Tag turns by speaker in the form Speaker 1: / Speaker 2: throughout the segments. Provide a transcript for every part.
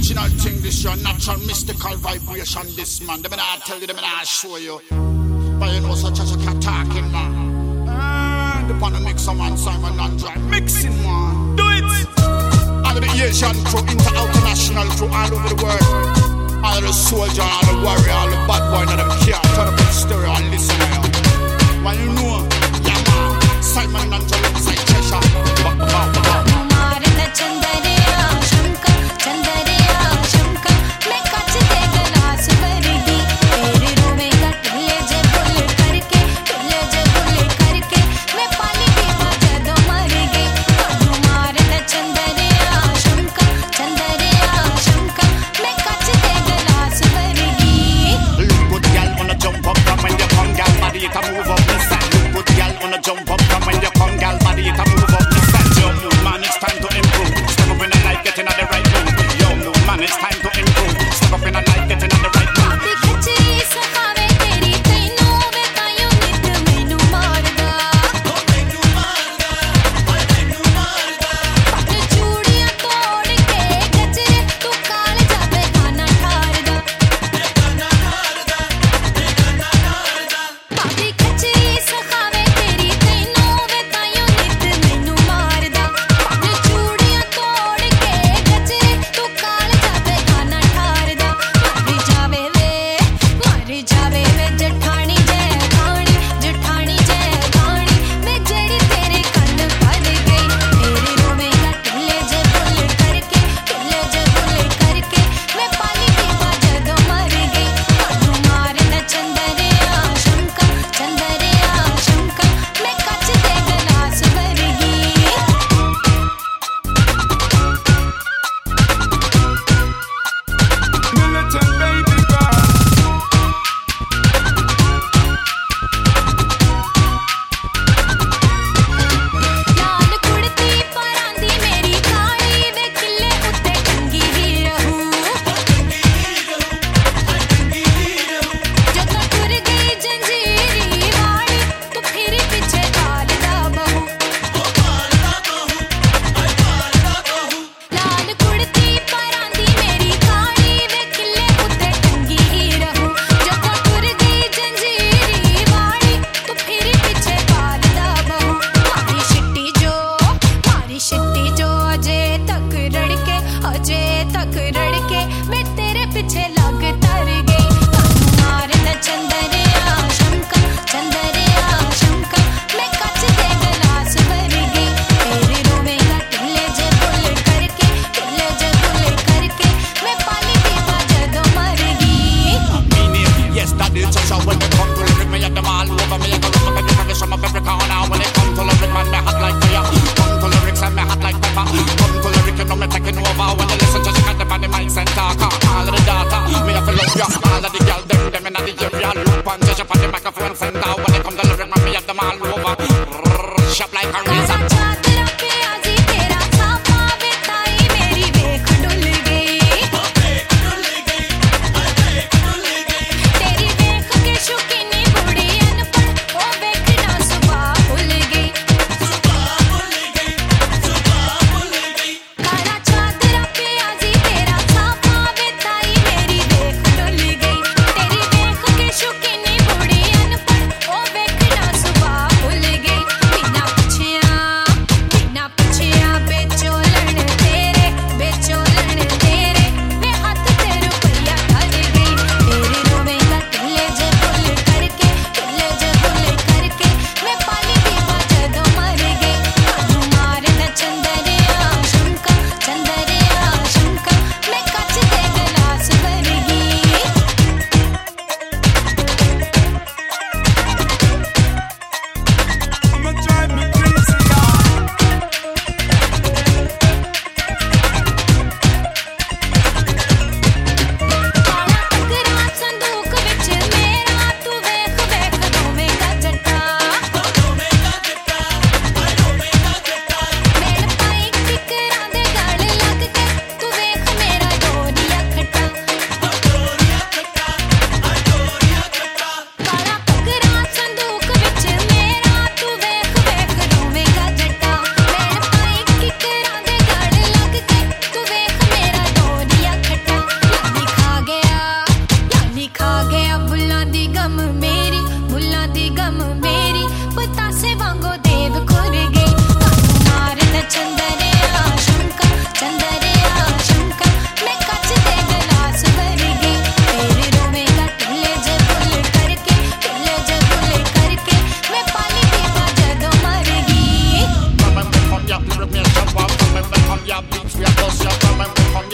Speaker 1: original thing, this your natural mystical vibration, this man. Them I tell you, them I show you. But you know such as a cat talking, man. The pan mix some man, Simon and Dry. Mixing, man. Do it! All of the Asian crew, international crew, all over the world. All the soldier, all the warrior, all the bad boy, none of them care. Turn up the stereo and listen to you. When you know, yeah, man. Simon and Dry is like treasure.
Speaker 2: Jump up from when you come, gal, body it a move up. Listen, yo, move, man, it's time to improve. Step up in the light, getting at the right move. Yo, move, man, it's time to improve. Step up in the light, getting at the right move.
Speaker 3: Budi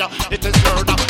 Speaker 1: ya, it is murder.